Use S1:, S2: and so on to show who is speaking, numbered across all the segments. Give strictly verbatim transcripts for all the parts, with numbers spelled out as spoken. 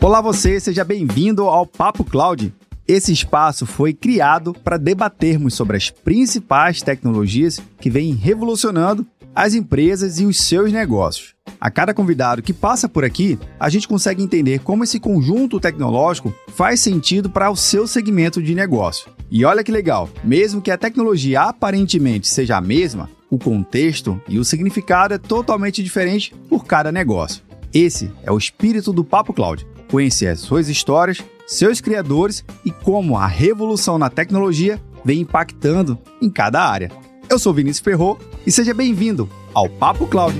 S1: Olá você, seja bem-vindo ao Papo Cloud. Esse espaço foi criado para debatermos sobre as principais tecnologias que vêm revolucionando as empresas e os seus negócios. A cada convidado que passa por aqui, a gente consegue entender como esse conjunto tecnológico faz sentido para o seu segmento de negócio. E olha que legal, mesmo que a tecnologia aparentemente seja a mesma, o contexto e o significado é totalmente diferente por cada negócio. Esse é o espírito do Papo Cloud. Conhecer as suas histórias, seus criadores e como a revolução na tecnologia vem impactando em cada área. Eu sou Vinícius Perro e seja bem-vindo ao Papo Cloud.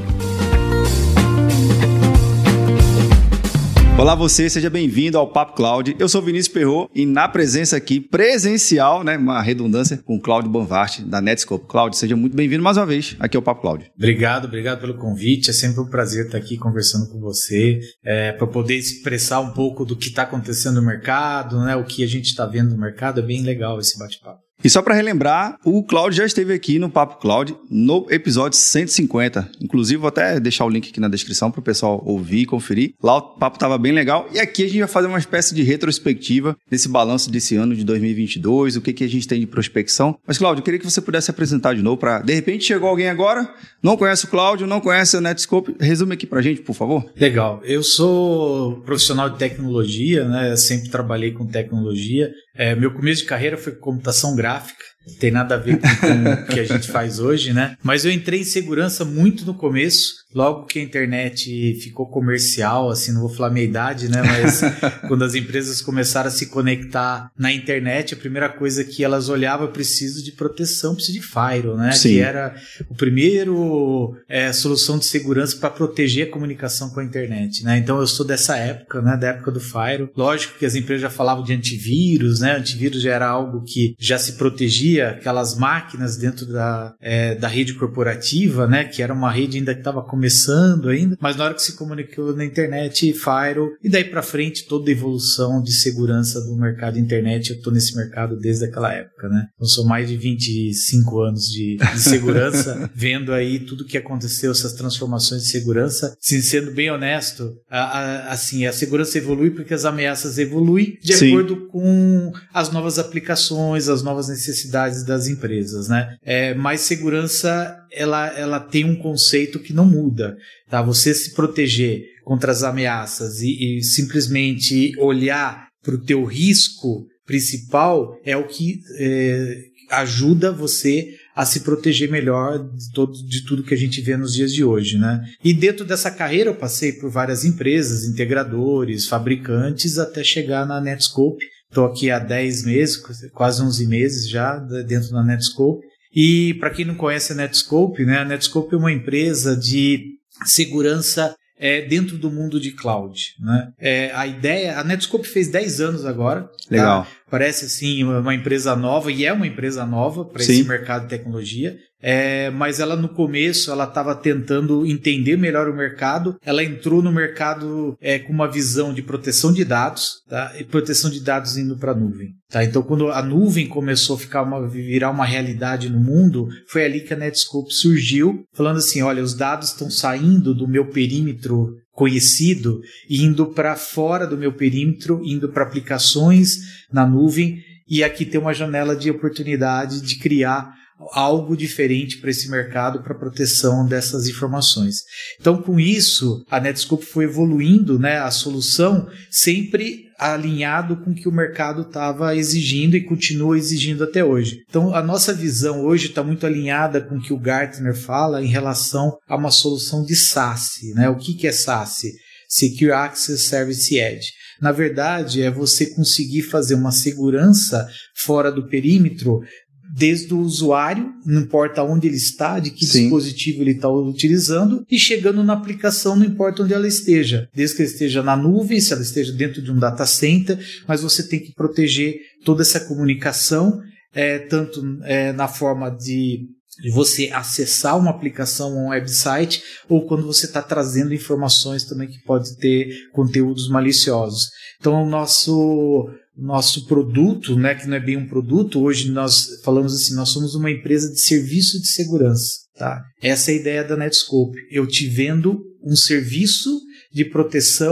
S1: Olá você, seja bem-vindo ao Papo Cloud. Eu sou Vinícius Perro e na presença aqui presencial, né, uma redundância, com o Cláudio Banvart da Netskope. Cláudio, seja muito bem-vindo mais uma vez aqui ao Papo Cloud.
S2: Obrigado, obrigado pelo convite. É sempre um prazer estar aqui conversando com você, é, para poder expressar um pouco do que está acontecendo no mercado, né, o que a gente está vendo no mercado. É bem legal esse bate-papo.
S1: E só para relembrar, o Cláudio já esteve aqui no Papo Cloud no episódio cento e cinquenta. Inclusive, vou até deixar o link aqui na descrição para o pessoal ouvir e conferir. Lá o papo estava bem legal. E aqui a gente vai fazer uma espécie de retrospectiva desse balanço desse ano de dois mil e vinte e dois, o que, que a gente tem de prospecção. Mas, Cláudio, eu queria que você pudesse apresentar de novo para... De repente, chegou alguém agora, não conhece o Cláudio, não conhece a Netskope. Resume aqui para a gente, por favor.
S2: Legal. Eu sou profissional de tecnologia, né? Eu sempre trabalhei com tecnologia. É, meu começo de carreira foi computação gráfica, não tem nada a ver com, com o que a gente faz hoje, né? Mas eu entrei em segurança muito no começo, logo que a internet ficou comercial, assim, não vou falar minha idade, né? Mas quando as empresas começaram a se conectar na internet, a primeira coisa que elas olhavam, preciso de proteção, preciso de firewall, né?
S1: Sim.
S2: Que era o primeiro é, solução de segurança para proteger a comunicação com a internet, né? Então eu sou dessa época, né? Da época do firewall. Lógico que as empresas já falavam de antivírus, né? Antivírus já era algo que já se protegia aquelas máquinas dentro da, é, da rede corporativa, né? Que era uma rede ainda que estava começando ainda, mas na hora que se comunicou na internet, firewall, e daí para frente toda a evolução de segurança do mercado de internet. Eu estou nesse mercado desde aquela época, né? Eu sou mais de vinte e cinco anos de, de segurança, vendo aí tudo que aconteceu, essas transformações de segurança. Sim, sendo bem honesto, a, a, assim, a segurança evolui porque as ameaças evoluem de
S1: Sim.
S2: acordo com as novas aplicações, as novas necessidades das empresas, né? É, mas segurança, ela, ela tem um conceito que não muda, tá? Você se proteger contra as ameaças e, e simplesmente olhar para o teu risco principal é o que é, ajuda você a se proteger melhor de, todo, de tudo que a gente vê nos dias de hoje, né? E dentro dessa carreira eu passei por várias empresas, integradores, fabricantes, até chegar na Netskope. Estou aqui há dez meses, quase onze meses já dentro da Netskope. E para quem não conhece a Netskope, né, a Netskope é uma empresa de segurança é, dentro do mundo de cloud, né? É, a ideia, a Netskope fez dez anos agora.
S1: Legal.
S2: Tá? Parece assim uma empresa nova, e é uma empresa nova para esse mercado de tecnologia. É, mas ela no começo ela estava tentando entender melhor o mercado. Ela entrou no mercado é, com uma visão de proteção de dados, tá? E proteção de dados indo para a nuvem, tá? Então quando a nuvem começou a ficar uma, virar uma realidade no mundo, foi ali que a Netskope surgiu, falando assim, olha, os dados estão saindo do meu perímetro conhecido e indo para fora do meu perímetro, indo para aplicações na nuvem, e aqui tem uma janela de oportunidade de criar algo diferente para esse mercado, para proteção dessas informações. Então, com isso, a Netskope foi evoluindo, né, a solução, sempre alinhado com o que o mercado estava exigindo e continua exigindo até hoje. Então, a nossa visão hoje está muito alinhada com o que o Gartner fala em relação a uma solução de SaaS, né? O que, que é SaaS? Secure Access Service Edge. Na verdade, é você conseguir fazer uma segurança fora do perímetro desde o usuário, não importa onde ele está, de que Sim. dispositivo ele está utilizando, e chegando na aplicação, não importa onde ela esteja. Desde que ela esteja na nuvem, se ela esteja dentro de um data center, mas você tem que proteger toda essa comunicação, é, tanto é, na forma de de você acessar uma aplicação ou um website, ou quando você está trazendo informações também que pode ter conteúdos maliciosos. Então, o nosso, nosso produto, né, que não é bem um produto, hoje nós falamos assim, nós somos uma empresa de serviço de segurança. Tá? Essa é a ideia da Netskope. Eu te vendo um serviço de proteção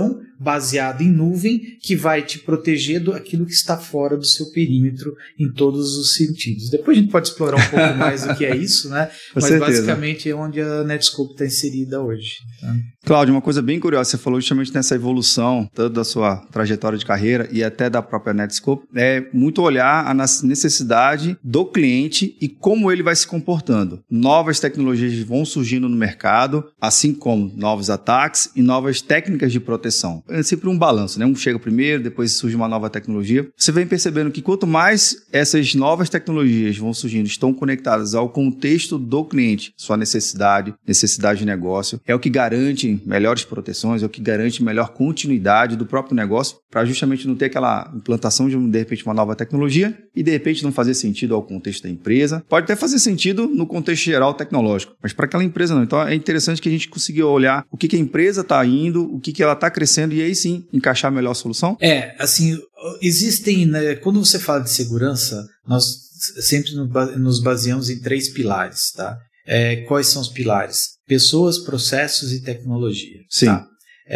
S2: baseado em nuvem que vai te proteger do aquilo que está fora do seu perímetro em todos os sentidos. Depois a gente pode explorar um pouco mais o que é isso, né?
S1: Com
S2: Mas
S1: certeza.
S2: basicamente é onde a Netskope está inserida hoje. Tá?
S1: Cláudio, uma coisa bem curiosa, você falou justamente nessa evolução, tanto da sua trajetória de carreira e até da própria Netskope, é muito olhar a necessidade do cliente e como ele vai se comportando. Novas tecnologias vão surgindo no mercado, assim como novos ataques e novas técnicas de proteção. É sempre um balanço, né? Um chega primeiro, depois surge uma nova tecnologia. Você vem percebendo que quanto mais essas novas tecnologias vão surgindo, estão conectadas ao contexto do cliente, sua necessidade, necessidade de negócio, é o que garante melhores proteções, é o que garante melhor continuidade do próprio negócio, para justamente não ter aquela implantação de, de repente, uma nova tecnologia e, de repente, não fazer sentido ao contexto da empresa. Pode até fazer sentido no contexto geral tecnológico, mas para aquela empresa não. Então, é interessante que a gente consiga olhar o que, que a empresa está indo, o que, que ela está crescendo e aí sim encaixar a melhor solução.
S2: É, assim, existem, né, quando você fala de segurança, nós sempre nos baseamos em três pilares, tá? É, quais são os pilares? Pessoas, processos e tecnologia.
S1: Sim.
S2: Tá?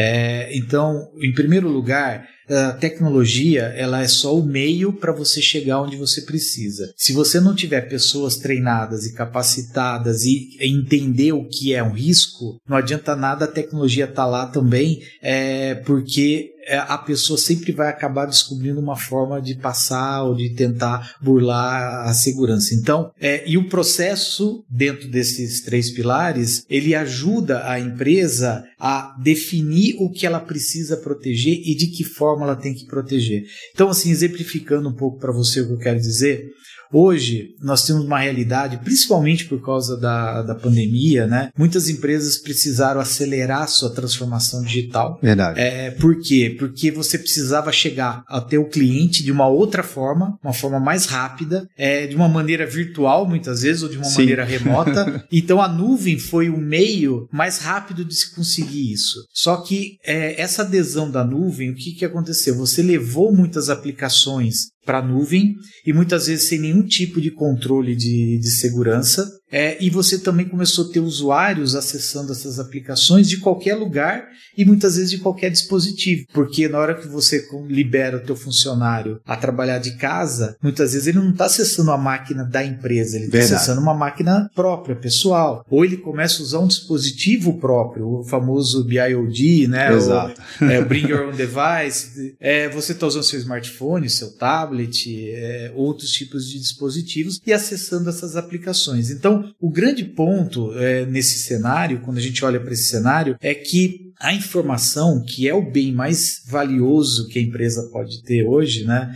S2: É, então, em primeiro lugar, a tecnologia ela é só o meio para você chegar onde você precisa. Se você não tiver pessoas treinadas e capacitadas e entender o que é um risco, não adianta nada a tecnologia estar lá também, é, porque a pessoa sempre vai acabar descobrindo uma forma de passar ou de tentar burlar a segurança. Então, é, e o processo dentro desses três pilares, ele ajuda a empresa a definir o que ela precisa proteger e de que forma ela tem que proteger. Então, assim, exemplificando um pouco para você o que eu quero dizer, hoje nós temos uma realidade, principalmente por causa da, da pandemia, né? Muitas empresas precisaram acelerar a sua transformação digital.
S1: Verdade.
S2: É, por quê? Porque você precisava chegar até o cliente de uma outra forma, uma forma mais rápida, é, de uma maneira virtual muitas vezes, ou de uma
S1: Sim.
S2: maneira remota. Então a nuvem foi o meio mais rápido de se conseguir isso. Só que é, essa adesão da nuvem, o que, que aconteceu? Você levou muitas aplicações para a nuvem e muitas vezes sem nenhum tipo de controle de, de segurança. É, e você também começou a ter usuários acessando essas aplicações de qualquer lugar e muitas vezes de qualquer dispositivo. Porque na hora que você libera o teu funcionário a trabalhar de casa, muitas vezes ele não está acessando a máquina da empresa, ele está acessando uma máquina própria, pessoal. Ou ele começa a usar um dispositivo próprio, o famoso B I O D, né?
S1: Exato.
S2: O, é, Bring Your Own Device. É, você está usando seu smartphone, seu tablet, é, outros tipos de dispositivos e acessando essas aplicações. Então, o grande ponto é, nesse cenário, quando a gente olha para esse cenário, é que a informação, que é o bem mais valioso que a empresa pode ter hoje, né,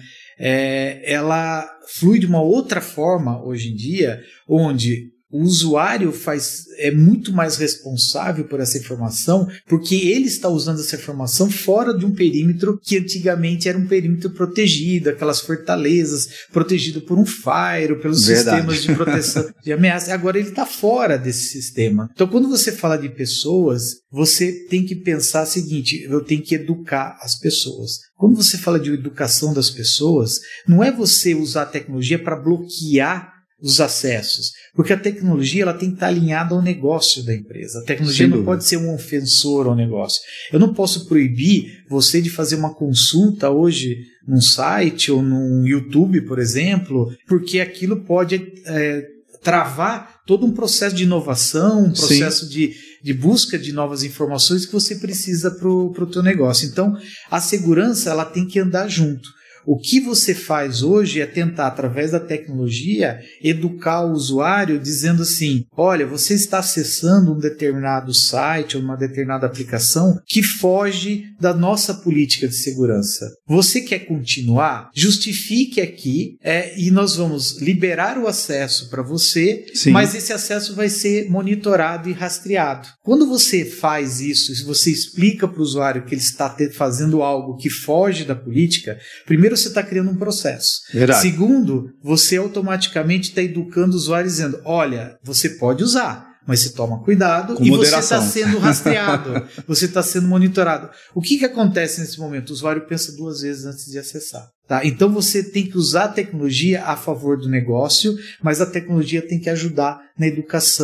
S2: é, ela flui de uma outra forma hoje em dia, onde o usuário faz, é muito mais responsável por essa informação, porque ele está usando essa informação fora de um perímetro que antigamente era um perímetro protegido, aquelas fortalezas, protegido por um firewall, pelos
S1: Verdade.
S2: sistemas de proteção de ameaça. Agora ele está fora desse sistema. Então, quando você fala de pessoas, você tem que pensar o seguinte: eu tenho que educar as pessoas. Quando você fala de educação das pessoas, não é você usar a tecnologia para bloquear os acessos, porque a tecnologia ela tem que estar alinhada ao negócio da empresa. A tecnologia não pode ser um ofensor ao negócio. Eu não posso proibir você de fazer uma consulta hoje num site ou num YouTube, por exemplo, porque aquilo pode é, travar todo um processo de inovação, um processo de, de busca de novas informações que você precisa para o teu negócio. Então, a segurança ela tem que andar junto. O que você faz hoje é tentar, através da tecnologia, educar o usuário dizendo assim: olha, você está acessando um determinado site ou uma determinada aplicação que foge da nossa política de segurança. Você quer continuar? Justifique aqui é, e nós vamos liberar o acesso para você, Sim. mas esse acesso vai ser monitorado e rastreado. Quando você faz isso, se você explica para o usuário que ele está te- fazendo algo que foge da política, primeiro você está criando um processo.
S1: Verdade.
S2: Segundo, você automaticamente está educando o usuário dizendo: olha, você pode usar, mas você toma cuidado
S1: Com
S2: e
S1: moderação.
S2: você está sendo rastreado, você está sendo monitorado. O que, que acontece nesse momento? O usuário pensa duas vezes antes de acessar. Tá? Então você tem que usar a tecnologia a favor do negócio, mas a tecnologia tem que ajudar na educação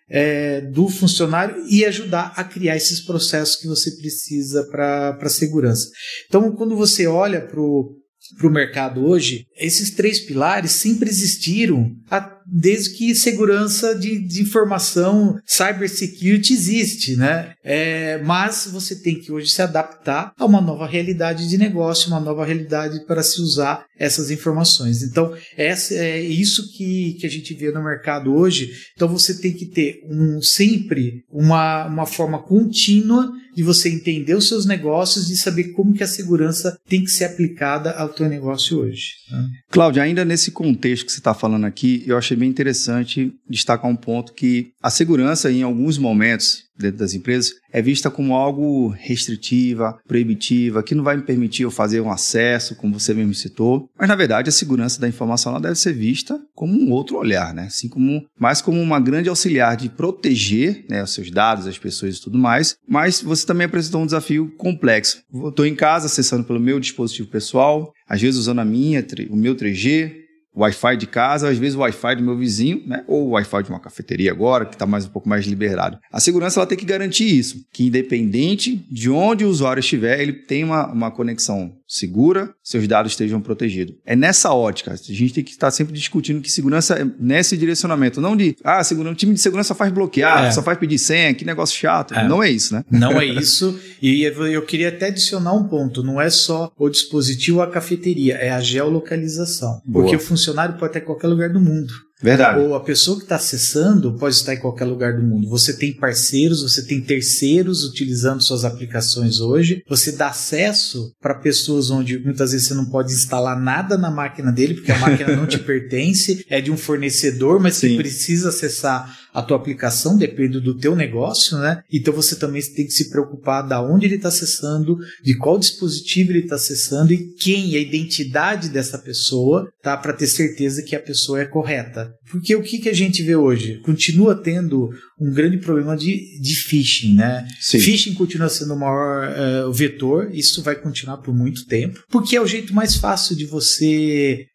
S2: é, do funcionário e ajudar a criar esses processos que você precisa para a segurança. Então, quando você olha para o para o mercado hoje, esses três pilares sempre existiram a, desde que segurança de, de informação, cybersecurity existe, né? É, mas você tem que hoje se adaptar a uma nova realidade de negócio, uma nova realidade para se usar essas informações. Então, essa, é isso que, que a gente vê no mercado hoje. Então, você tem que ter um, sempre uma, uma forma contínua de você entender os seus negócios, de saber como que a segurança tem que ser aplicada ao teu negócio hoje. Né?
S1: Cláudio, ainda nesse contexto que você está falando aqui, eu achei bem interessante destacar um ponto que a segurança, em alguns momentos dentro das empresas, é vista como algo restritiva, proibitiva, que não vai me permitir eu fazer um acesso, como você mesmo citou. Mas, na verdade, a segurança da informação ela deve ser vista como um outro olhar, né? Assim como, mais como uma grande auxiliar de proteger, né, os seus dados, as pessoas e tudo mais. Mas você também apresentou um desafio complexo. Eu estou em casa acessando pelo meu dispositivo pessoal, às vezes usando a minha, o meu três G, o Wi-Fi de casa, às vezes o Wi-Fi do meu vizinho, né? Ou o Wi-Fi de uma cafeteria agora, que está mais um pouco mais liberado. A segurança ela tem que garantir isso, que independente de onde o usuário estiver, ele tem uma, uma conexão segura, seus dados estejam protegidos. É nessa ótica, a gente tem que estar sempre discutindo que segurança é nesse direcionamento, não de, ah, o time de segurança faz bloquear, é. só faz pedir senha, que negócio chato. É. Não é isso, né?
S2: Não é isso, e eu queria até adicionar um ponto, não é só o dispositivo ou a cafeteria, é a geolocalização. Boa. Porque o funcionário pode estar em qualquer lugar do mundo.
S1: Verdade.
S2: Ou a pessoa que está acessando pode estar em qualquer lugar do mundo. Você tem parceiros, você tem terceiros utilizando suas aplicações hoje. Você dá acesso para pessoas onde muitas vezes você não pode instalar nada na máquina dele, porque a máquina não te pertence, é de um fornecedor, mas Sim. você precisa acessar a tua aplicação, depende do teu negócio, né? Então você também tem que se preocupar de onde ele está acessando, de qual dispositivo ele está acessando e quem, a identidade dessa pessoa, tá? Para ter certeza que a pessoa é correta. Porque o que, que a gente vê hoje? Continua tendo um grande problema de, de phishing, né? Sim. Phishing continua sendo o maior uh, vetor, isso vai continuar por muito tempo, porque é o jeito mais fácil de você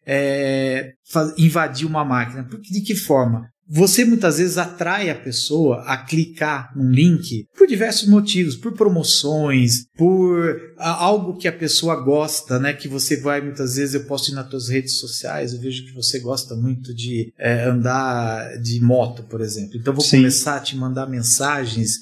S2: é, faz, invadir uma máquina. Porque, de que forma? Você muitas vezes atrai a pessoa a clicar num link por diversos motivos, por promoções, por algo que a pessoa gosta, né? Que você vai, muitas vezes, eu posto nas tuas redes sociais, eu vejo que você gosta muito de é, andar de moto, por exemplo. Então, vou Sim. começar a te mandar mensagens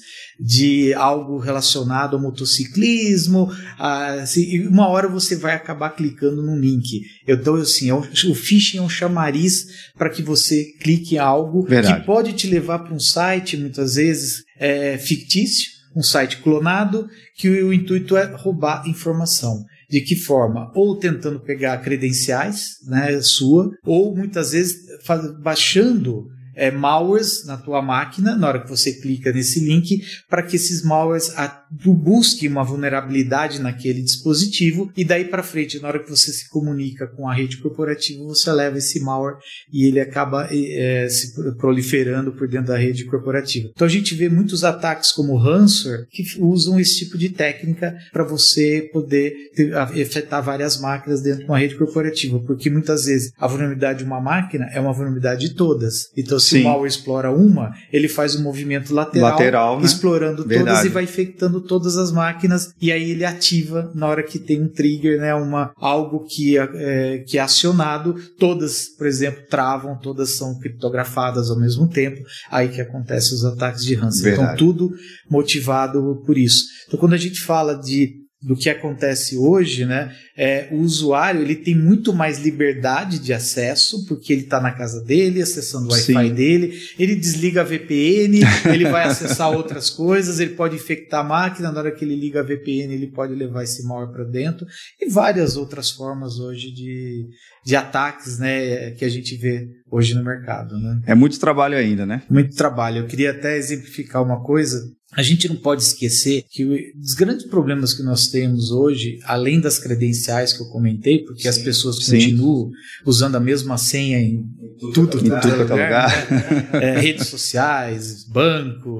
S2: de algo relacionado ao motociclismo, assim, e uma hora você vai acabar clicando num link. Então, assim, é um, o phishing é um chamariz para que você clique em algo Verdade. Que pode te levar para um site, muitas vezes, é, fictício, um site clonado, que o, o intuito é roubar informação. De que forma? Ou tentando pegar credenciais, né, sua, ou muitas vezes faz, baixando É, malwares na tua máquina, na hora que você clica nesse link, para que esses malwares a, busquem uma vulnerabilidade naquele dispositivo e daí para frente, na hora que você se comunica com a rede corporativa, você leva esse malware e ele acaba é, se proliferando por dentro da rede corporativa. Então a gente vê muitos ataques como ransomware que usam esse tipo de técnica para você poder ter, afetar várias máquinas dentro de uma rede corporativa, porque muitas vezes a vulnerabilidade de uma máquina é uma vulnerabilidade de todas. Então se Sim. o malware explora uma, ele faz um movimento lateral, lateral né? explorando Verdade. Todas e vai infectando todas as máquinas, e aí ele ativa na hora que tem um trigger, né? Uma, algo que é, que é acionado, todas, por exemplo, travam, todas são criptografadas ao mesmo tempo, aí que acontecem os ataques de ransomware. Então tudo motivado por isso. Então quando a gente fala de do que acontece hoje, né? É, o usuário ele tem muito mais liberdade de acesso, porque ele está na casa dele, acessando o Wi-Fi Sim. dele, ele desliga a V P N, ele vai acessar outras coisas, ele pode infectar a máquina, na hora que ele liga a V P N, ele pode levar esse malware para dentro, e várias outras formas hoje de, de ataques, né, que a gente vê hoje no mercado. Né?
S1: É muito trabalho ainda, né?
S2: Muito trabalho. Eu queria até exemplificar uma coisa. A gente não pode esquecer que os grandes problemas que nós temos hoje, além das credenciais que eu comentei, porque Sim. as pessoas continuam Sim. usando a mesma senha em tudo, tudo, tudo lugar, lugar. Né? É, redes sociais, bancos,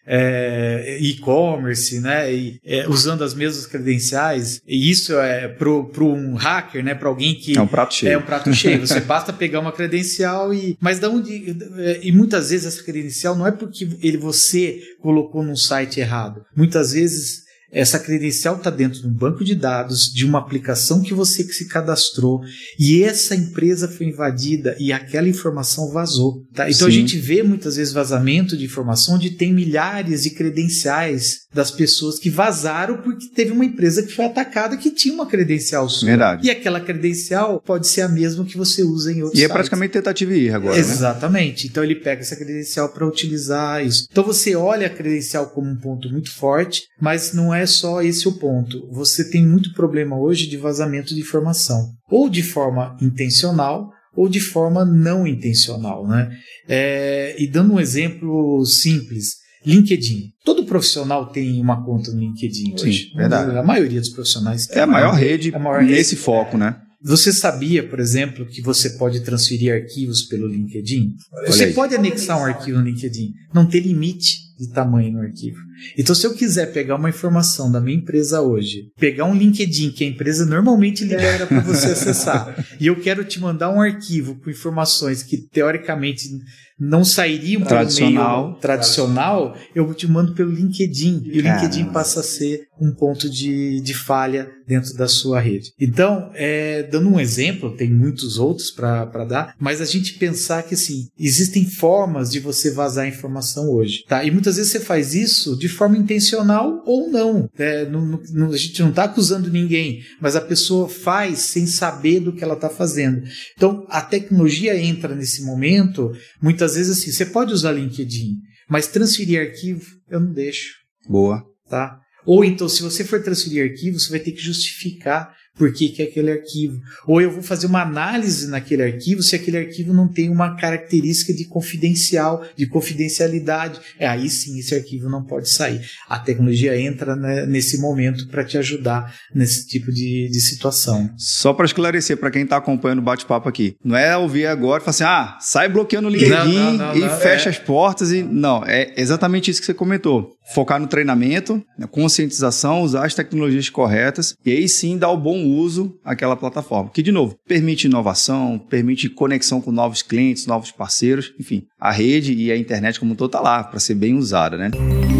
S2: é, e-commerce, né, e, é, usando as mesmas credenciais, e isso é para um hacker, né, para alguém que
S1: é um prato cheio.
S2: É um prato cheio. Você basta pegar uma credencial e, mas da onde, e muitas vezes essa credencial não é porque ele você colocou num site errado. Muitas vezes essa credencial está dentro de um banco de dados, de uma aplicação que você que se cadastrou, e essa empresa foi invadida e aquela informação vazou. Tá? Então Sim. a gente vê muitas vezes vazamento de informação onde tem milhares de credenciais das pessoas que vazaram porque teve uma empresa que foi atacada que tinha uma credencial sua.
S1: Verdade.
S2: E aquela credencial pode ser a mesma que você usa em outros
S1: E é
S2: sites.
S1: praticamente tentativa e erro agora,
S2: Exatamente.
S1: Né?
S2: Então ele pega essa credencial para utilizar isso. Então você olha a credencial como um ponto muito forte, mas não é só esse o ponto. Você tem muito problema hoje de vazamento de informação, ou de forma intencional, ou de forma não intencional, né? É, e dando um exemplo simples, LinkedIn. Todo profissional tem uma conta no LinkedIn hoje.
S1: Sim, verdade.
S2: A maioria dos profissionais tem.
S1: É a maior rede
S2: a maior
S1: nesse
S2: rede.
S1: foco, né?
S2: Você sabia, por exemplo, que você pode transferir arquivos pelo LinkedIn? Você pode anexar um arquivo no LinkedIn. Não tem limite de tamanho no arquivo. Então, se eu quiser pegar uma informação da minha empresa hoje, pegar um LinkedIn que a empresa normalmente libera para você acessar, e eu quero te mandar um arquivo com informações que, teoricamente, não sairiam pelo meio tradicional, eu te mando pelo LinkedIn. E o LinkedIn passa a ser um ponto de, de falha dentro da sua rede. Então, é, dando um exemplo, tem muitos outros para dar, mas a gente pensar que, assim, existem formas de você vazar informação hoje, tá? E muitas vezes você faz isso de forma intencional ou não. É, não, não a gente não está acusando ninguém, mas a pessoa faz sem saber do que ela está fazendo. Então, a tecnologia entra nesse momento, muitas vezes assim, você pode usar LinkedIn, mas transferir arquivo, eu não deixo.
S1: Boa.
S2: Tá? Ou então, se você for transferir arquivo, você vai ter que justificar por que que é aquele arquivo. Ou eu vou fazer uma análise naquele arquivo se aquele arquivo não tem uma característica de confidencial, de confidencialidade. É, aí sim, esse arquivo não pode sair. A tecnologia entra, né, nesse momento para te ajudar nesse tipo de, de situação.
S1: Só para esclarecer, para quem está acompanhando o bate-papo aqui, não é ouvir agora e falar assim, ah, sai bloqueando o LinkedIn não, não, não, e não, fecha é... as portas. E não, é exatamente isso que você comentou. Focar no treinamento, na conscientização, usar as tecnologias corretas e aí sim dar o bom uso àquela plataforma. Que, de novo, permite inovação, permite conexão com novos clientes, novos parceiros, enfim, a rede e a internet como um todo está lá para ser bem usada, né?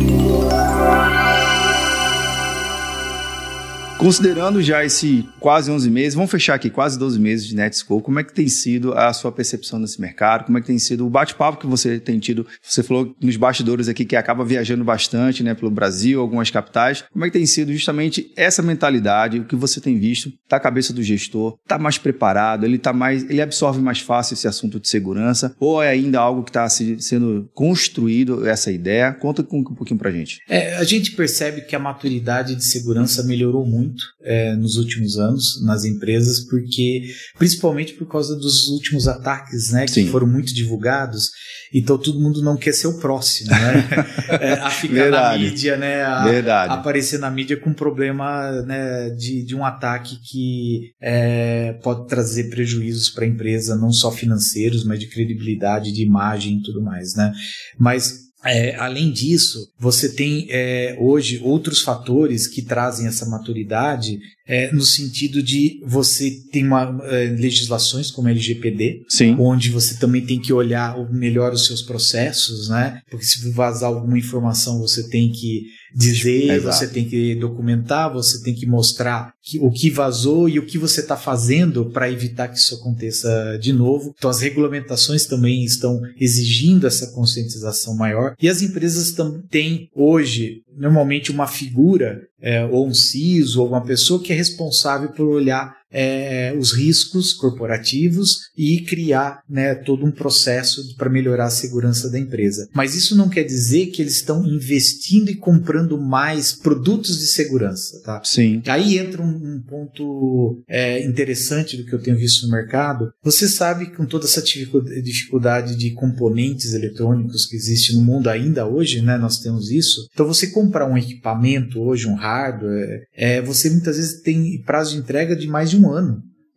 S1: Considerando já esse quase onze meses, vamos fechar aqui, quase doze meses de Netscope, como é que tem sido a sua percepção nesse mercado? Como é que tem sido o bate-papo que você tem tido? Você falou nos bastidores aqui que acaba viajando bastante, né, pelo Brasil, algumas capitais. Como é que tem sido justamente essa mentalidade, o que você tem visto da cabeça do gestor? Está mais preparado? Ele, tá mais, ele absorve mais fácil esse assunto de segurança? Ou é ainda algo que está sendo construído, essa ideia? Conta um pouquinho para a gente.
S2: É, a gente percebe que a maturidade de segurança melhorou muito É, nos últimos anos nas empresas, porque principalmente por causa dos últimos ataques, né, que Sim. foram muito divulgados, então todo mundo não quer ser o próximo, né, é, a ficar Verdade. na mídia, né, a, a aparecer na mídia com problema, né, de, de um ataque que é, pode trazer prejuízos para a empresa, não só financeiros, mas de credibilidade, de imagem e tudo mais, né, mas É, além disso, você tem é, hoje outros fatores que trazem essa maturidade é, no sentido de você tem uma, é, legislações como a L G P D,
S1: Sim.
S2: onde você também tem que olhar melhor os seus processos, né? Porque se vazar alguma informação você tem que dizer, Exato. Você tem que documentar, você tem que mostrar que, o que vazou e o que você está fazendo para evitar que isso aconteça de novo. Então as regulamentações também estão exigindo essa conscientização maior e as empresas tam- têm hoje normalmente uma figura é, ou um C I S O ou uma pessoa que é responsável por olhar É, os riscos corporativos e criar, né, todo um processo para melhorar a segurança da empresa. Mas isso não quer dizer que eles estão investindo e comprando mais produtos de segurança. Tá?
S1: Sim.
S2: Aí entra um, um ponto é, interessante do que eu tenho visto no mercado. Você sabe que com toda essa dificuldade de componentes eletrônicos que existe no mundo ainda hoje, né, nós temos isso. Então você comprar um equipamento hoje, um hardware, é, você muitas vezes tem prazo de entrega de mais de um ano.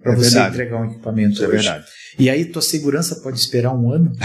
S2: para
S1: é
S2: você
S1: verdade.
S2: entregar um equipamento
S1: Isso
S2: hoje.
S1: É verdade.
S2: E aí tua segurança pode esperar um ano?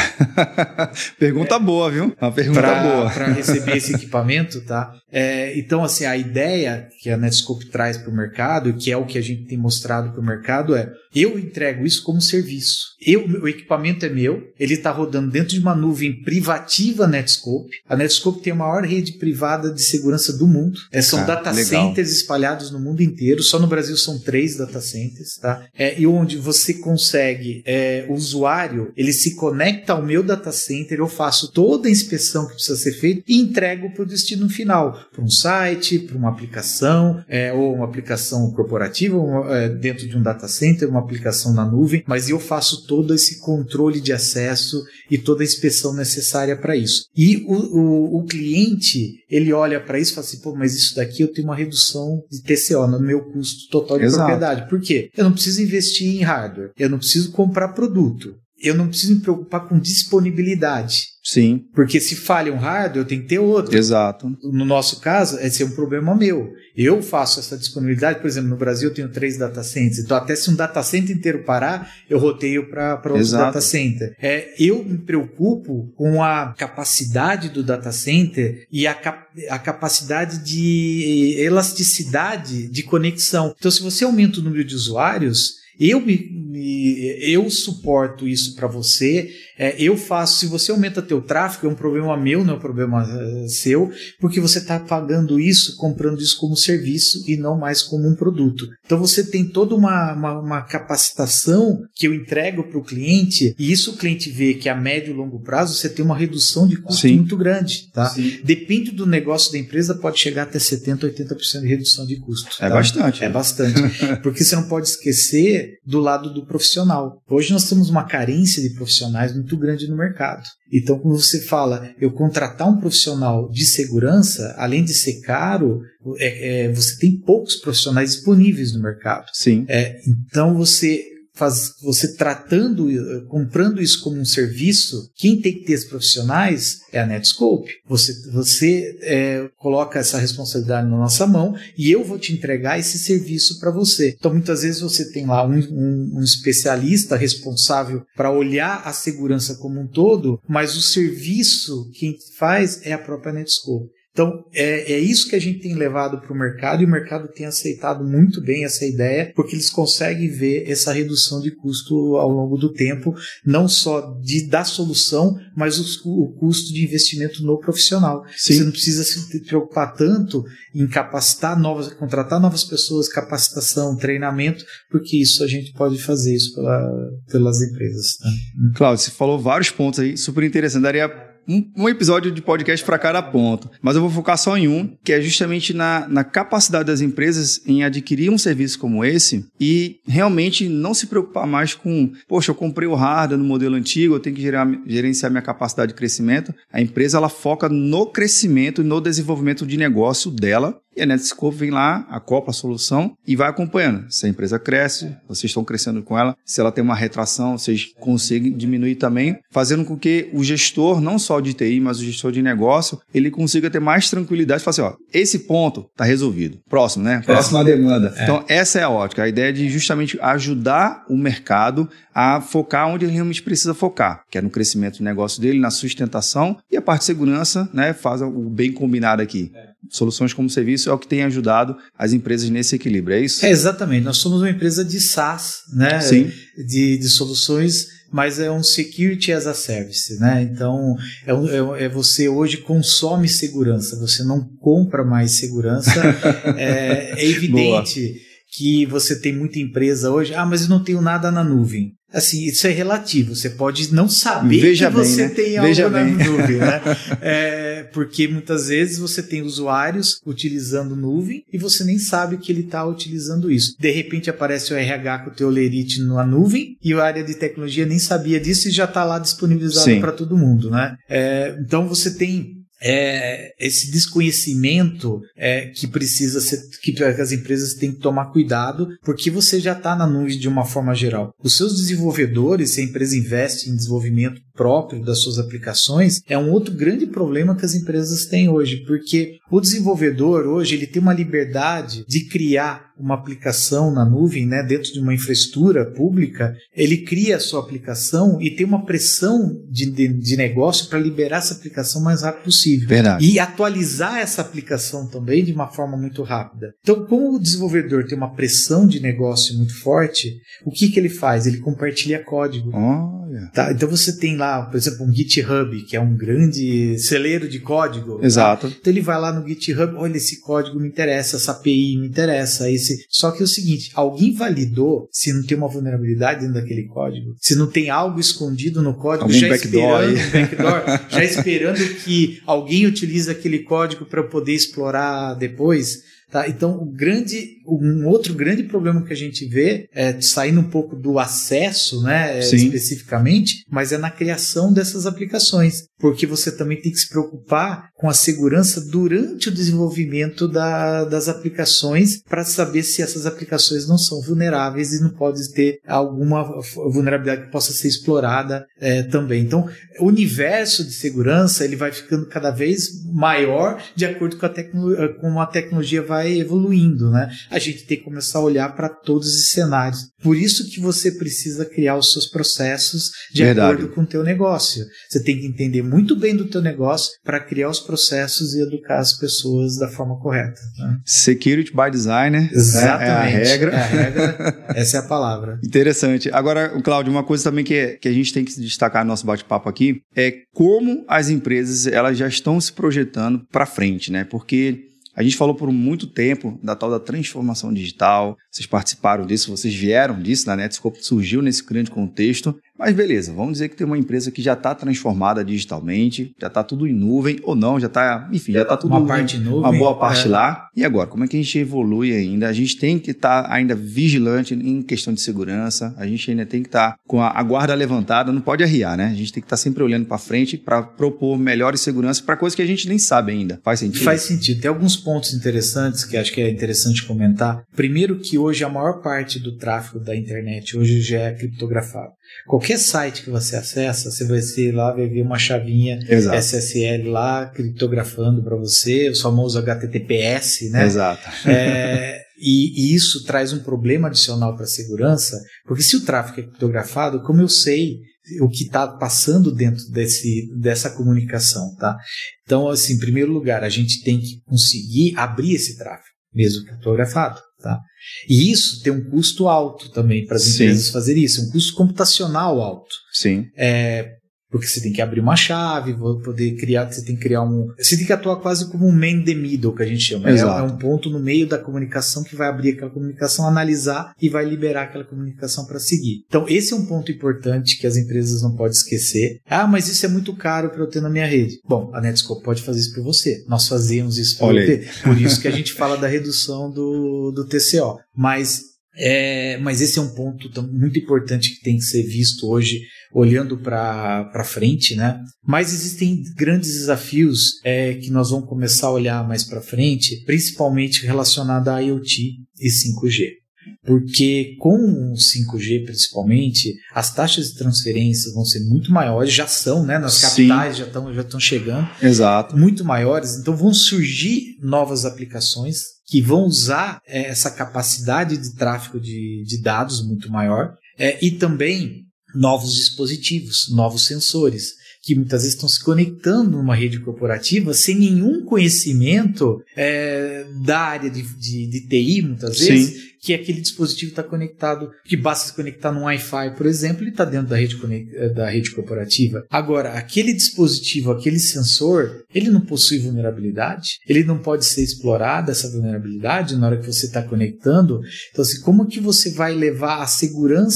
S1: Pergunta é, boa, viu? Uma pergunta
S2: pra,
S1: boa.
S2: Para receber esse equipamento, tá? É, então, assim, a ideia que a Netskope traz para o mercado, que é o que a gente tem mostrado para o mercado, é eu entrego isso como serviço. Eu, o equipamento é meu, ele está rodando dentro de uma nuvem privativa Netskope. A Netskope tem a maior rede privada de segurança do mundo. É, são ah, data legal. centers espalhados no mundo inteiro. Só no Brasil são três data centers, tá? É, e onde você consegue, é, o usuário, ele se conecta ao meu data center, eu faço toda a inspeção que precisa ser feita e entrego para o destino final, para um site, para uma aplicação, é, ou uma aplicação corporativa, ou, é, dentro de um data center, uma aplicação na nuvem, mas eu faço todo esse controle de acesso e toda a inspeção necessária para isso. E o, o, o cliente, ele olha para isso e fala assim, pô, mas isso daqui eu tenho uma redução de T C O no meu custo total de
S1: Exato.
S2: propriedade. Por quê? Eu não preciso investir em hardware, eu não preciso comprar produto, eu não preciso me preocupar com disponibilidade.
S1: Sim.
S2: Porque se falha um hardware, eu tenho que ter outro.
S1: Exato.
S2: No nosso caso, esse é um problema meu. Eu faço essa disponibilidade, por exemplo, no Brasil eu tenho três data centers, então até se um data center inteiro parar, eu roteio para outro Exato. data center. É, eu me preocupo com a capacidade do data center e a, cap a capacidade de elasticidade de conexão. Então, se você aumenta o número de usuários, Eu, me, me, eu suporto isso para você, é, eu faço, se você aumenta teu tráfego, é um problema meu, não é um problema uh, seu, porque você está pagando isso, comprando isso como serviço e não mais como um produto. Então você tem toda uma, uma, uma capacitação que eu entrego para o cliente, e isso o cliente vê que a médio e longo prazo você tem uma redução de custo Sim. muito grande. Tá? Depende do negócio da empresa, pode chegar até setenta por cento, oitenta por cento de redução de custo.
S1: É
S2: tá?
S1: bastante.
S2: É bastante, porque você não pode esquecer do lado do profissional. Hoje nós temos uma carência de profissionais muito grande no mercado. Então, quando você fala, eu contratar um profissional de segurança, além de ser caro, é, é, você tem poucos profissionais disponíveis no mercado.
S1: Sim.
S2: É, então, você... Faz, você tratando, comprando isso como um serviço, quem tem que ter esses profissionais é a Netskope. Você, você é, coloca essa responsabilidade na nossa mão e eu vou te entregar esse serviço para você. Então, muitas vezes você tem lá um, um, um especialista responsável para olhar a segurança como um todo, mas o serviço quem faz é a própria Netskope. Então, é, é isso que a gente tem levado para o mercado e o mercado tem aceitado muito bem essa ideia, porque eles conseguem ver essa redução de custo ao longo do tempo, não só de, da solução, mas o, o custo de investimento no profissional. Sim. Você não precisa se preocupar tanto em capacitar novas, contratar novas pessoas, capacitação, treinamento, porque isso a gente pode fazer isso pela, pelas empresas. Tá?
S1: Cláudio, você falou vários pontos aí, super interessante. Daria Um, um episódio de podcast para cada ponto, mas eu vou focar só em um, que é justamente na, na capacidade das empresas em adquirir um serviço como esse e realmente não se preocupar mais com, poxa, eu comprei o hardware no modelo antigo, eu tenho que gerar, gerenciar minha capacidade de crescimento. A empresa ela foca no crescimento e no desenvolvimento de negócio dela. E a Netskope vem lá, acopla a solução e vai acompanhando. Se a empresa cresce, vocês estão crescendo com ela. Se ela tem uma retração, vocês conseguem diminuir também, fazendo com que o gestor, não só de T I, mas o gestor de negócio, ele consiga ter mais tranquilidade e falar assim, ó, esse ponto está resolvido. Próximo, né? Próxima é. demanda. É. Então, essa é a ótica. A ideia é de justamente ajudar o mercado a focar onde ele realmente precisa focar, que é no crescimento do negócio dele, na sustentação e a parte de segurança, né, faz o bem combinado aqui. É. Soluções como serviço é o que tem ajudado as empresas nesse equilíbrio, é isso?
S2: É, exatamente. Nós somos uma empresa de SaaS, né?
S1: Sim.
S2: De, de soluções, mas é um Security as a Service, né? Então, é, um, é você hoje consome segurança, você não compra mais segurança. é, é evidente Boa. que você tem muita empresa hoje, ah, mas eu não tenho nada na nuvem. Assim, isso é relativo, você pode não saber
S1: Veja
S2: que
S1: bem,
S2: você
S1: né?
S2: tem algo
S1: Veja
S2: na
S1: bem.
S2: nuvem, né? É, porque muitas vezes você tem usuários utilizando nuvem e você nem sabe que ele está utilizando isso. De repente aparece o R H com o teu Lerite na nuvem e a área de tecnologia nem sabia disso e já está lá disponibilizado para todo mundo, né? É, então você tem é, esse desconhecimento é, que precisa ser, que as empresas têm que tomar cuidado, porque você já está na nuvem de uma forma geral. Os seus desenvolvedores, se a empresa investe em desenvolvimento próprio das suas aplicações, é um outro grande problema que as empresas têm hoje, porque o desenvolvedor hoje ele tem uma liberdade de criar uma aplicação na nuvem, né, dentro de uma infraestrutura pública, ele cria a sua aplicação e tem uma pressão de, de, de negócio para liberar essa aplicação o mais rápido possível.
S1: Verdade.
S2: E atualizar essa aplicação também de uma forma muito rápida. Então, como o desenvolvedor tem uma pressão de negócio muito forte, o que, que ele faz? Ele compartilha código.
S1: Olha.
S2: Tá? Então você tem lá, por exemplo, um GitHub, que é um grande celeiro de código.
S1: Exato.
S2: Tá? Então ele vai lá no GitHub, olha, esse código me interessa, essa A P I me interessa, esse... Só que é o seguinte, alguém validou se não tem uma vulnerabilidade dentro daquele código? Se não tem algo escondido no código,
S1: algum
S2: já
S1: backdoor
S2: esperando,
S1: aí.
S2: backdoor, já esperando que alguém utilize aquele código para poder explorar depois? Tá? Então, o grande, um outro grande problema que a gente vê, é, saindo um pouco do acesso, né, é, especificamente, mas é na criação dessas aplicações, porque você também tem que se preocupar com a segurança durante o desenvolvimento da, das aplicações, para saber se essas aplicações não são vulneráveis e não pode ter alguma vulnerabilidade que possa ser explorada é, também. Então, o universo de segurança ele vai ficando cada vez maior de acordo com a, tecno, com a tecnologia vai evoluindo, né? A gente tem que começar a olhar para todos os cenários. Por isso que você precisa criar os seus processos de Verdade. acordo com o teu negócio. Você tem que entender muito bem do teu negócio para criar os processos e educar as pessoas da forma correta. Né?
S1: Security by design, né?
S2: Exatamente.
S1: É a regra.
S2: É a regra. Essa é a palavra.
S1: Interessante. Agora, Cláudio, uma coisa também que, é, que a gente tem que destacar no nosso bate-papo aqui é como as empresas elas já estão se projetando para frente, né? Porque a gente falou por muito tempo da tal da transformação digital, vocês participaram disso, vocês vieram disso, na Netskope surgiu nesse grande contexto, mas beleza, vamos dizer que tem uma empresa que já está transformada digitalmente, já está tudo em nuvem ou não, já está, enfim, já está tudo
S2: uma parte em nuvem,
S1: uma boa parte é. lá. E agora, como é que a gente evolui ainda? A gente tem que estar tá ainda vigilante em questão de segurança, a gente ainda tem que estar tá com a, a guarda levantada, não pode arriar, né? A gente tem que estar tá sempre olhando para frente para propor melhores segurança para coisas que a gente nem sabe ainda. Faz sentido?
S2: Faz sentido. Tem alguns pontos interessantes que acho que é interessante comentar. Primeiro que hoje a maior parte do tráfego da internet hoje já é criptografado. Qualquer site que você acessa, você vai ser lá, vai ver uma chavinha Exato. S S L lá, criptografando para você, o famoso H T T P S, né?
S1: Exato.
S2: É, e, e isso traz um problema adicional para a segurança, porque se o tráfego é criptografado, como eu sei o que está passando dentro desse, dessa comunicação, tá? Então, assim, em primeiro lugar, a gente tem que conseguir abrir esse tráfego, mesmo criptografado, tá? E isso tem um custo alto também para as empresas fazerem isso, um custo computacional alto.
S1: Sim.
S2: É, porque você tem que abrir uma chave, poder criar, você tem que criar um... Você tem que atuar quase como um man in the middle, que a gente chama. É, é um ponto no meio da comunicação que vai abrir aquela comunicação, analisar e vai liberar aquela comunicação para seguir. Então, esse é um ponto importante que as empresas não podem esquecer. Ah, mas isso é muito caro para eu ter na minha rede. Bom, a Netskope pode fazer isso para você. Nós fazemos isso para você. Por isso que a gente fala da redução do, do T C O. Mas... É, mas esse é um ponto muito importante que tem que ser visto hoje, olhando para frente, né? Mas existem grandes desafios é, que nós vamos começar a olhar mais para frente, principalmente relacionado a IoT e cinco G. Porque com o cinco G principalmente, as taxas de transferência vão ser muito maiores, já são, né? Nas capitais Sim. já estão já estão chegando.
S1: Exato.
S2: Muito maiores, então vão surgir novas aplicações que vão usar é, essa capacidade de tráfego de, de dados muito maior é, e também novos dispositivos, novos sensores, que muitas vezes estão se conectando numa rede corporativa sem nenhum conhecimento é, da área de, de, de T I, muitas vezes, Sim. que aquele dispositivo está conectado, que basta se conectar num Wi-Fi, por exemplo, e está dentro da rede, da rede corporativa. Agora, aquele dispositivo, aquele sensor, ele não possui vulnerabilidade, ele não pode ser explorado, essa vulnerabilidade, na hora que você está conectando. Então, assim, como que você vai levar a segurança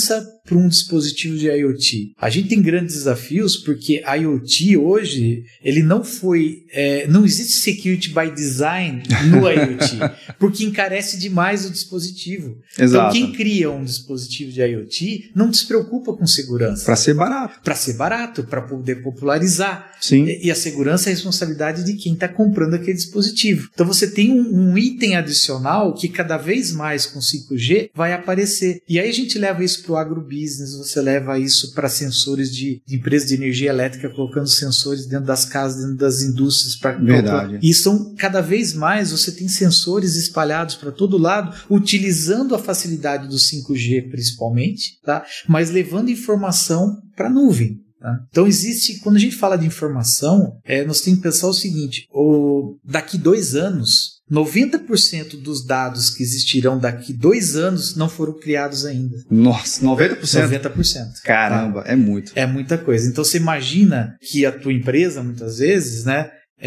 S2: para um dispositivo de IoT? A gente tem grandes desafios porque IoT hoje, ele não foi, é, não existe security by design no IoT, porque encarece demais o dispositivo.
S1: Exato.
S2: Então quem cria um dispositivo de IoT não se preocupa com segurança.
S1: Para ser barato.
S2: Para ser barato, para poder popularizar.
S1: Sim.
S2: E a segurança é a responsabilidade de quem está comprando aquele dispositivo. Então você tem um, um item adicional que cada vez mais com cinco G vai aparecer. E aí a gente leva isso para o agrobusiness, você leva isso para sensores de, de empresas de energia elétrica, colocando sensores dentro das casas, dentro das indústrias. Pra,
S1: Verdade.
S2: Pra, e são cada vez mais, você tem sensores espalhados para todo lado, utilizando a facilidade do cinco G principalmente, tá? Mas levando informação para a nuvem. Tá? Então existe, quando a gente fala de informação, é, nós temos que pensar o seguinte, o, daqui dois anos, noventa por cento dos dados que existirão daqui dois anos não foram criados ainda.
S1: Nossa, noventa por cento?
S2: noventa por cento.
S1: Caramba,
S2: tá?
S1: É muito.
S2: É muita coisa. Então você imagina que a tua empresa, muitas vezes, né,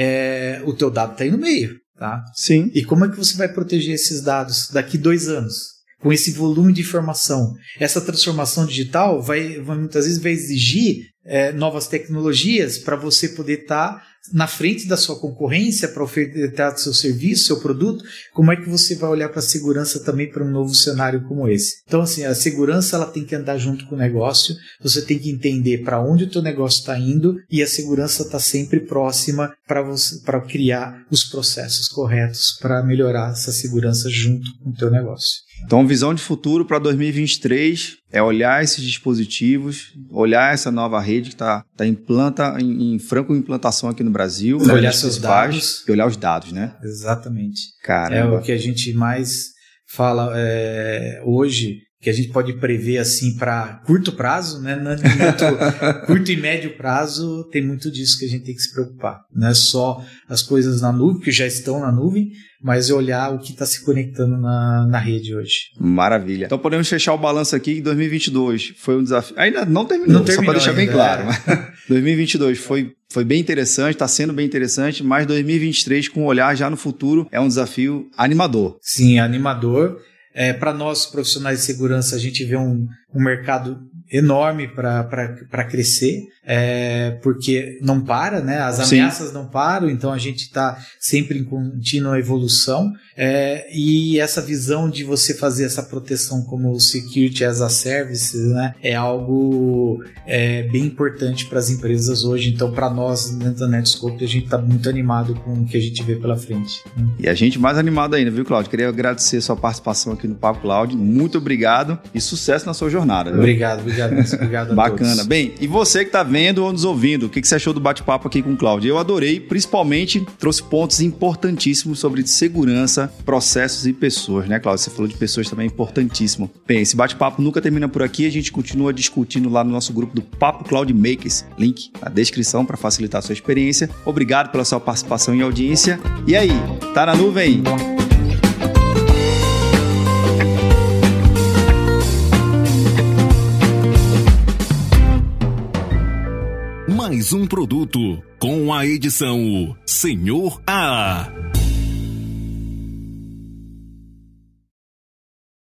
S2: é, o teu dado está aí no meio. Tá?
S1: Sim.
S2: E como é que você vai proteger esses dados daqui dois anos? Com esse volume de informação. Essa transformação digital vai, vai muitas vezes vai exigir é, novas tecnologias para você poder estar tá na frente da sua concorrência, para ofertar seu serviço, seu produto. Como é que você vai olhar para a segurança também para um novo cenário como esse? Então, assim, a segurança ela tem que andar junto com o negócio, você tem que entender para onde o teu negócio está indo e a segurança está sempre próxima para você, para criar os processos corretos para melhorar essa segurança junto com o teu negócio.
S1: Então, visão de futuro para dois mil e vinte e três é olhar esses dispositivos, olhar essa nova rede que está tá implanta, em, em franco implantação aqui no Brasil.
S2: Olhar seus dados.
S1: E olhar os dados, né?
S2: Exatamente.
S1: Caramba.
S2: É o que a gente mais fala é, hoje, que a gente pode prever assim para curto prazo, né? Muito, curto e médio prazo, tem muito disso que a gente tem que se preocupar. Não é só as coisas na nuvem, que já estão na nuvem, mas olhar o que está se conectando na, na rede hoje. Maravilha.
S1: Então podemos fechar o balanço aqui que dois mil e vinte e dois foi um desafio. Ainda não terminou, não terminou só para deixar ainda, bem claro. É. dois mil e vinte e dois foi, foi bem interessante, está sendo bem interessante, mas dois mil e vinte e três, com um olhar já no futuro, é um desafio animador.
S2: Sim, animador. É, para nós, profissionais de segurança, a gente vê um, um mercado enorme para crescer, é, porque não para, né? As ameaças Sim. não param, então a gente está sempre em contínua evolução, é, e essa visão de você fazer essa proteção como o Security as a Service, né, é algo é, bem importante para as empresas hoje. Então, para nós, dentro da Netskope, a gente está muito animado com o que a gente vê pela frente.
S1: E a gente mais animado ainda, viu, Cláudio? Queria agradecer a sua participação aqui no Papo Cloud. Muito obrigado e sucesso na sua jornada. Viu?
S2: Obrigado, obrigado. Obrigado a
S1: Bacana.
S2: Todos.
S1: Bem, e você que está vendo ou nos ouvindo, o que você achou do bate-papo aqui com o Cláudio? Eu adorei, principalmente trouxe pontos importantíssimos sobre segurança, processos e pessoas, né, Cláudio? Você falou de pessoas também, importantíssimo. Bem, esse bate-papo nunca termina por aqui, a gente continua discutindo lá no nosso grupo do Papo Cloud Makers, link na descrição para facilitar a sua experiência. Obrigado pela sua participação e audiência. E aí, tá na nuvem?
S3: Mais um produto com a edição Senhor A.